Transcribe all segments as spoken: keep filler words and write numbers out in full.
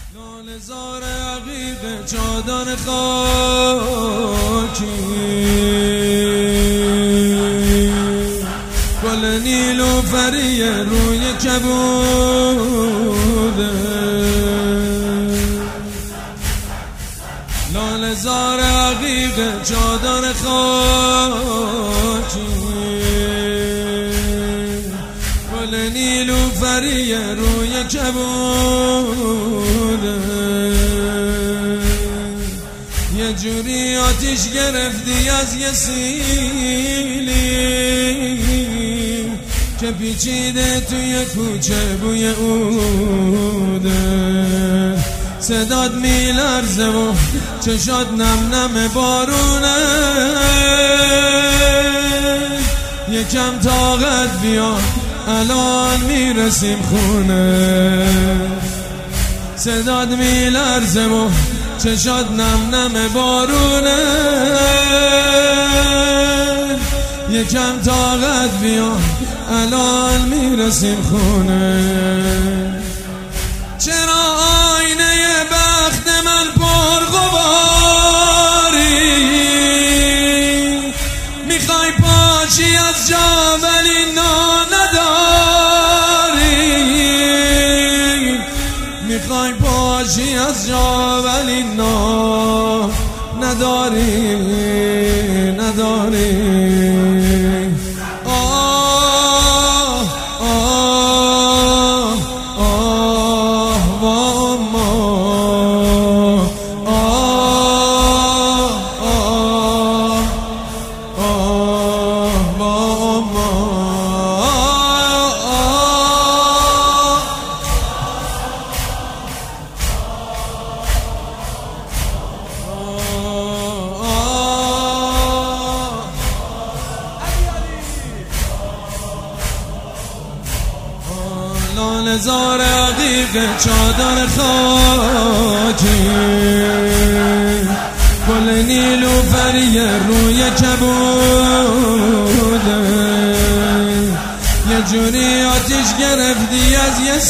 لاله زار عقیق چادر خاکی، گل نیلوفری روی کبوده. لاله زار عقیق چادر خاکی، گل نیلوفری روی کبوده. یه جوری آتیش گرفتی از یه سیلی که پیچیده توی کوچه بوی اوده. صدات میلرزه و چشات نم نم بارونه. یکم طاقت بیار الان میرسیم خونه. صدات میلرزه و چشات نم نم بارونه. یکم طاقت بیار الان میرسیم خونه. چرا آینه بخت من پرغباری؟ میخوای پاشی از جا ولی نا نداری. میخوای پاشی از جا ولی نا نداری نداری. لاله زار عقیق چادر خاکی، گل نیلوفری روی کبوده. یه جوری آتیش گرفتی از یه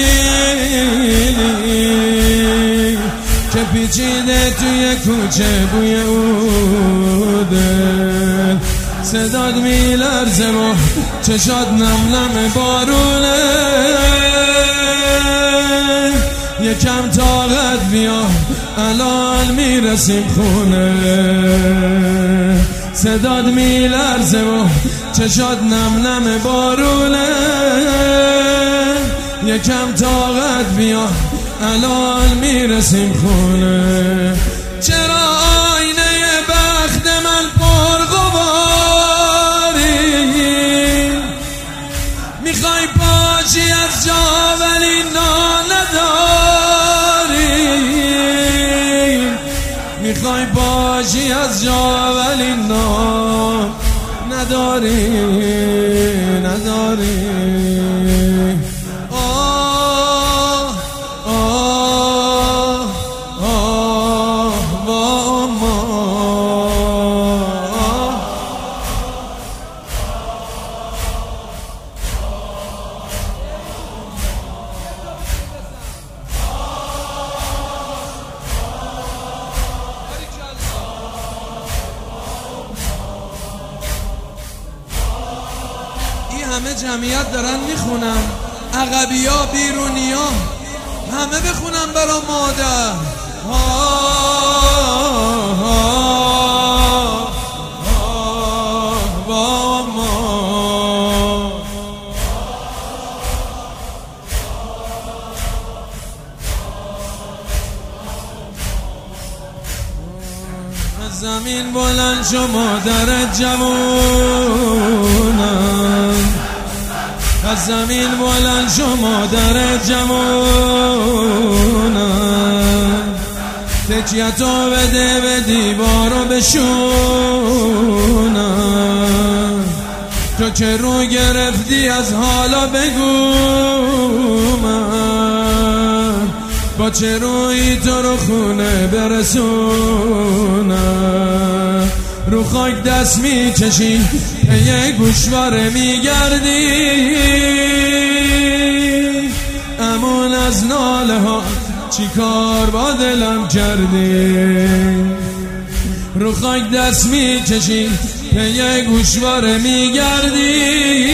سیلی که پیچیده توی کوچه بوی اوده. صدات میلرزه و چشات نم نم بارونه. یکم طاقت بیار الان میرسیم خونه. صدات میلرزه و چشات نم نم بارونه. یکم طاقت بیار الان میرسیم خونه. چرا آینه بخت من پرغباری؟ میخوای پاشی از جا ولی نا نداری. میخوای پاشی از جا ولی نا نداری نداری. همه جمعیت دارن میخونن، عقبی ها بیرونی ها همه بخونن برا مادر. ها ها ها با ما. از زمین بلند شو مادر جوانم. از زمین بلند شو مادر جوانم. تکیتو بده به دیوارو بشونم. تو که رو گرفتی از حالا بگو من با چه روی تو رو خونه برسونم. رو خاک دست میکشی یه گوشواره میگردی. امون از ناله ها چی کار با دلم کردی؟ رو خاک دست میکشی پی گوشواره میگردی،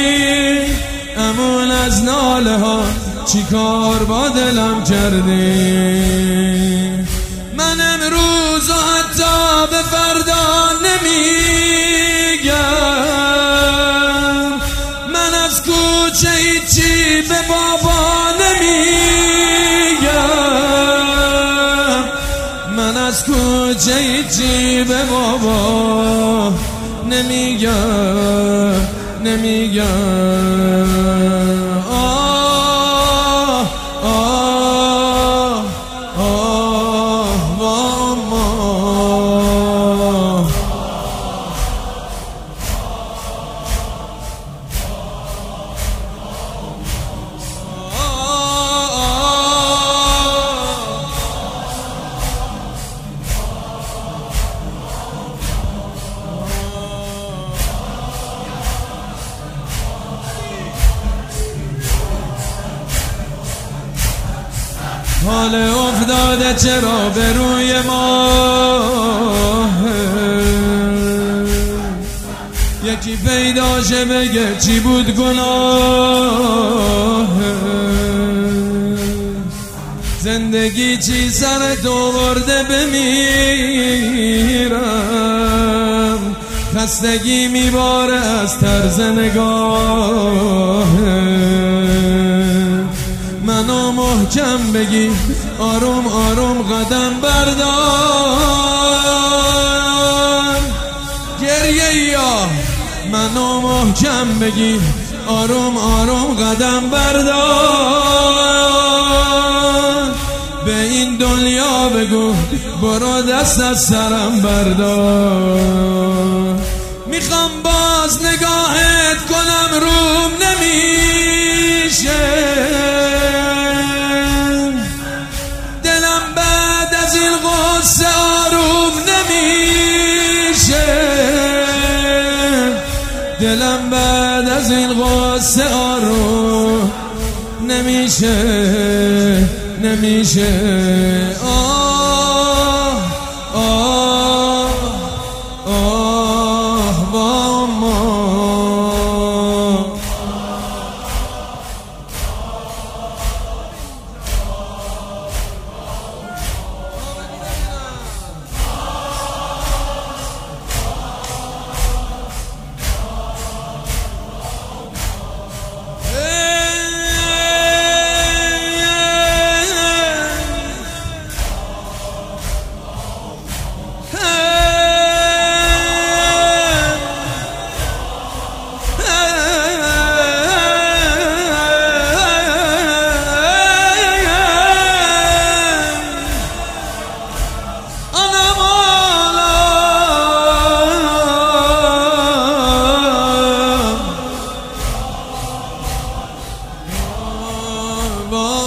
امون از ناله ها چی کار با دلم کردی؟ من امروز و حتی به فردا نمیگم، من از کوچه هیچی به بابا نمیگم، من از کوچه هیچی به بابا نمیگم نمیگم. آه آه آه ماما، حال افتاده چرا به روی ما، یکی پیدا شه بگه چی بود گناه، زندگی چی سر تو برده بمیرم، خستگی میباره از طرز نگاه، منو محکم بگی آروم آروم قدم بردار، گریه یا منو محکم بگی آروم آروم قدم بردار، به این دنیا بگو برو دست از سرم بردار، میخوام باز نگاهت کنم روم نمیشه، غصه آروم نمیشه، دلم بعد از این غصه آروم نمیشه نمیشه. آه آه آه ماما، با